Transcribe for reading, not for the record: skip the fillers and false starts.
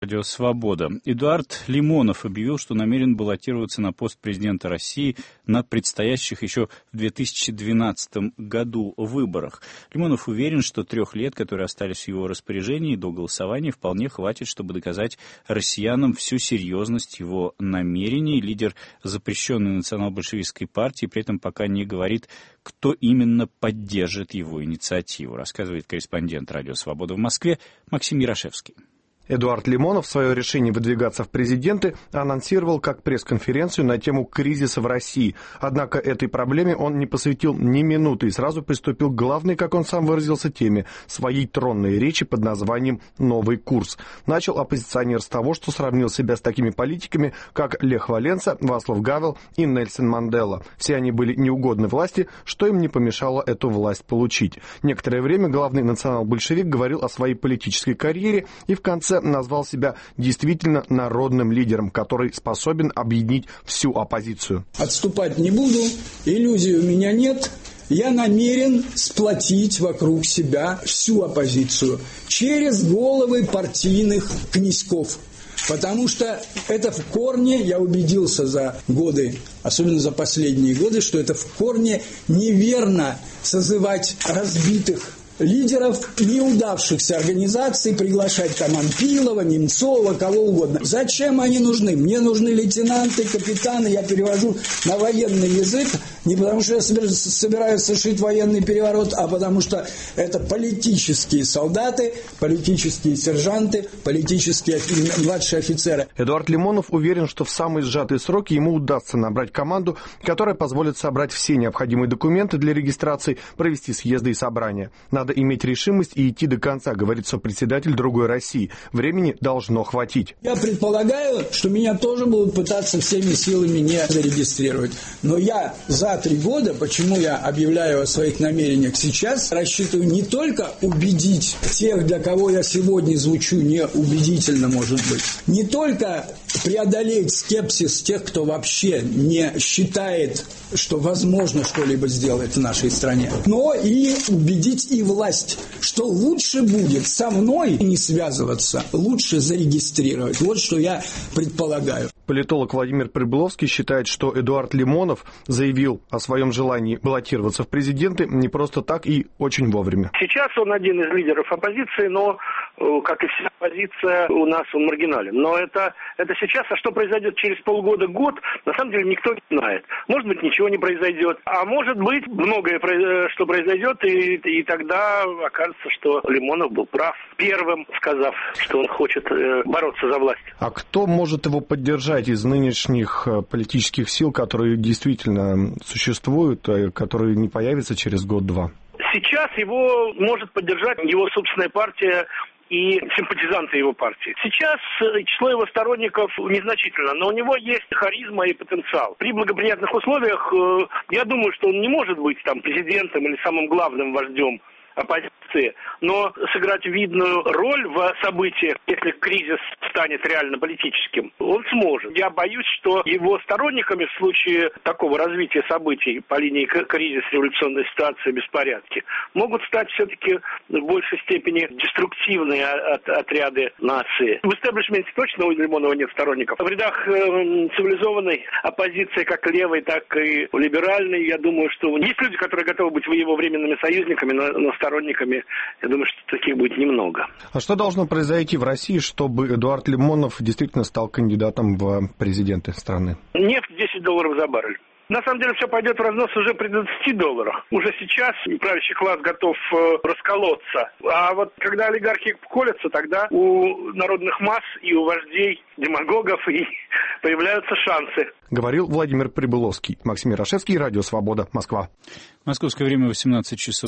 Радио «Свобода». Эдуард Лимонов объявил, что намерен баллотироваться на пост президента России на предстоящих еще в 2012 году выборах. Лимонов уверен, что 3 лет, которые остались в его распоряжении до голосования, вполне хватит, чтобы доказать россиянам всю серьезность его намерений. Лидер запрещенной национал-большевистской партии при этом пока не говорит, кто именно поддержит его инициативу, рассказывает корреспондент «Радио Свобода» в Москве Максим Ярошевский. Эдуард Лимонов свое решение выдвигаться в президенты анонсировал как пресс-конференцию на тему кризиса в России. Однако этой проблеме он не посвятил ни минуты и сразу приступил к главной, как он сам выразился, теме своей тронной речи под названием «Новый курс». Начал оппозиционер с того, что сравнил себя с такими политиками, как Лех Валенса, Вацлав Гавел и Нельсон Мандела. Все они были неугодны власти, что им не помешало эту власть получить. Некоторое время главный национал-большевик говорил о своей политической карьере и в конце назвал себя действительно народным лидером, который способен объединить всю оппозицию. Отступать не буду, иллюзий у меня нет. Я намерен сплотить вокруг себя всю оппозицию через головы партийных князьков. Потому что это в корне, я убедился за годы, особенно за последние годы, что это в корне неверно созывать разбитых лидеров неудавшихся организаций, приглашать там Анпилова, Немцова, кого угодно. Зачем они нужны? Мне нужны лейтенанты, капитаны, я перевожу на военный язык, не потому что я собираюсь совершить военный переворот, а потому что это политические солдаты, политические сержанты, политические младшие офицеры. Эдуард Лимонов уверен, что в самые сжатые сроки ему удастся набрать команду, которая позволит собрать все необходимые документы для регистрации, провести съезды и собрания. Надо иметь решимость и идти до конца, говорит сопредседатель «Другой России». Времени должно хватить. Я предполагаю, что меня тоже будут пытаться всеми силами не зарегистрировать. Но я за 3 года, почему я объявляю о своих намерениях сейчас, рассчитываю не только убедить тех, для кого я сегодня звучу неубедительно, может быть, не только преодолеть скепсис тех, кто вообще не считает, что возможно что-либо сделать в нашей стране, но и убедить и власть, что лучше будет со мной не связываться, лучше зарегистрировать. Вот что я предполагаю. Политолог Владимир Прибыловский считает, что Эдуард Лимонов заявил о своем желании баллотироваться в президенты не просто так и очень вовремя. Сейчас он один из лидеров оппозиции, но, как и вся оппозиция, у нас он маргинален. Но это сейчас, а что произойдет через полгода-год, на самом деле никто не знает. Может быть, ничего не произойдет, а может быть, многое что произойдет, и тогда окажется, что Лимонов был прав, первым сказав, что он хочет бороться за власть. А кто может его поддержать из нынешних политических сил, которые действительно существуют, которые не появятся через год-два? Сейчас его может поддержать его собственная партия и симпатизанты его партии. Сейчас число его сторонников незначительно, но у него есть харизма и потенциал. При благоприятных условиях, я думаю, что он не может быть там президентом или самым главным вождем оппозиции, но сыграть видную роль в событиях, если кризис станет реально политическим, он сможет. Я боюсь, что его сторонниками в случае такого развития событий по линии кризис, революционной ситуации, беспорядки, могут стать все-таки в большей степени деструктивные отряды нации. В истеблишменте точно у Лимонова нет сторонников. В рядах цивилизованной оппозиции, как левой, так и либеральной, я думаю, что есть люди, которые готовы быть его временными союзниками, но сторонниками, я думаю, что таких будет немного. А что должно произойти в России, чтобы Эдуард Лимонов действительно стал кандидатом в президенты страны? Нефть $10 за баррель. На самом деле все пойдет в разнос уже при $20. Уже сейчас правящий класс готов расколоться. А вот когда олигархи колятся, тогда у народных масс и у вождей, демагогов и появляются шансы. Говорил Владимир Прибыловский. Максим Ярошевский, Радио Свобода, Москва. Московское время 18 часов.